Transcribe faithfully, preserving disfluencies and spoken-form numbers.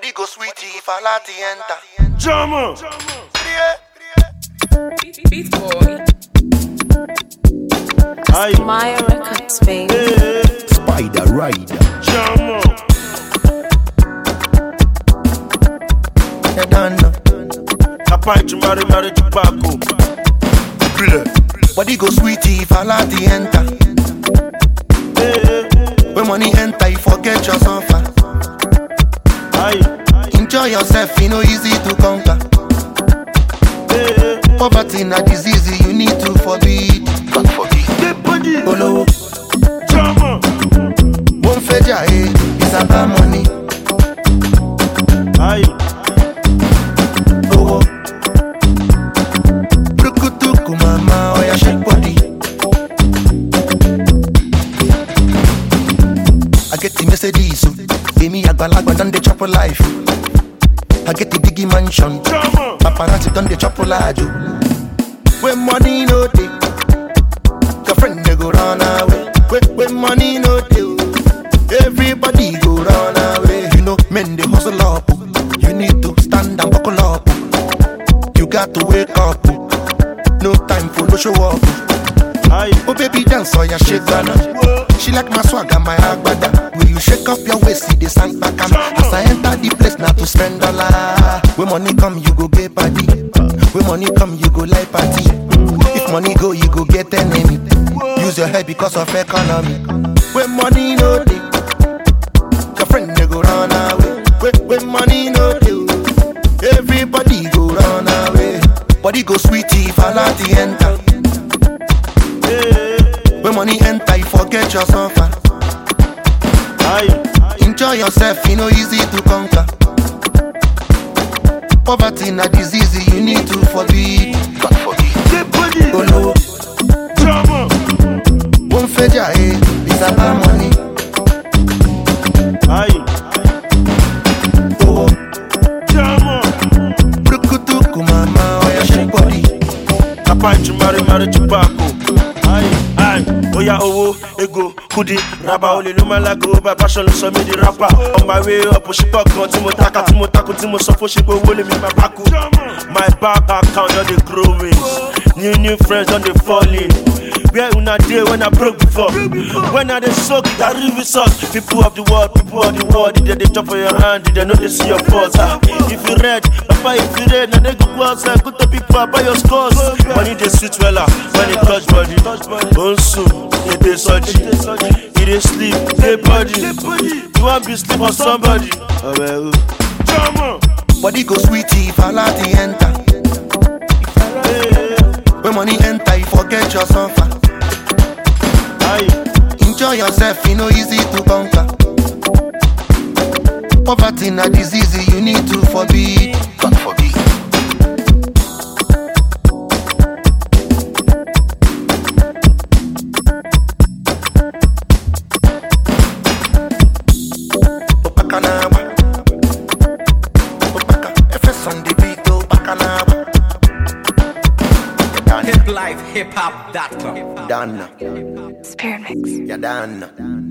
Body go sweetie if I let the enter. Jama. Beat boy. Aye. Maya Records, baby. Hey. Spider Rider. Jama. You done know. Kapai to marry, marry to Paco. Body go sweetie if I let the enter. Hey. When money enter, you forget your suffer. Aye. Enjoy yourself, you know easy to conquer. Hey. Poverty na disease you need to forbid. God forbid. Hey, body. Olowo, Jama. won't feja eh, it's about money. Aye. Owo, brukutuku mama, oya shake body. I get the messages, so give me a galagwa done the chop life. I get the biggie mansion, Jama. paparazzi done the chop life. When money no day, your friend they go run away. When, when money no day, everybody go run away. You know men they hustle up, you need to stand and buckle up. You got to wake up, no time for no show up. Aye. Oh baby dance or ya shake Ghana. She like my swagger, my agbada. Will you shake up your waist, see the sand back am. As I enter the place, now to spend dollar. When money come, you go get party. When money come, you go like party. If money go, you go get enemy. Use your head because of economy. When money no day, your friend they go run away. When, when money no day, everybody go run away. Body go sweetie if I let the enter. Hey. When money enter, you forget your suffer. Aye. Enjoy yourself, you know easy to conquer. Poverty na disease you need to forbid. God forbid. Hey, body. Olowo, Jama. won't feja eh, it's about money. Aye. Owo, Jama. brukutuku mama, oya shake body. Kapai to marry, marry to Paco. Aye. Aye. Oya owo, ego, kudi, raba, ole luma lago, ba passion so me the rapper. On my way up, she pop gun, timo taka, timo taku, timo sofo, she go wole me my baku. My bank account on the growing, new new friends on the falling. Where una day when I broke before, when I dey soak, that river suck. People of the world, people of the world, they dey chop for your hand, they know they see your faults. Ah, if you red, papa if you red, now they go outside, go to people buy your scores. Money they sweet wella, when it touch body, bonsu, they dey surgery, you dey sleep, dey body. You want be sleep on somebody? Oh well, Jama. Body go sweetie if I let the enter. When money enter, you forget your suffer. Aye. Enjoy yourself, you know easy to conquer. Poverty na disease you need to forbid. God forbid. Opakanawa, Opaka, F S on the beat, Opakanawa. Hip life, hip hop dot com. Done, Spirit Mix. you're done.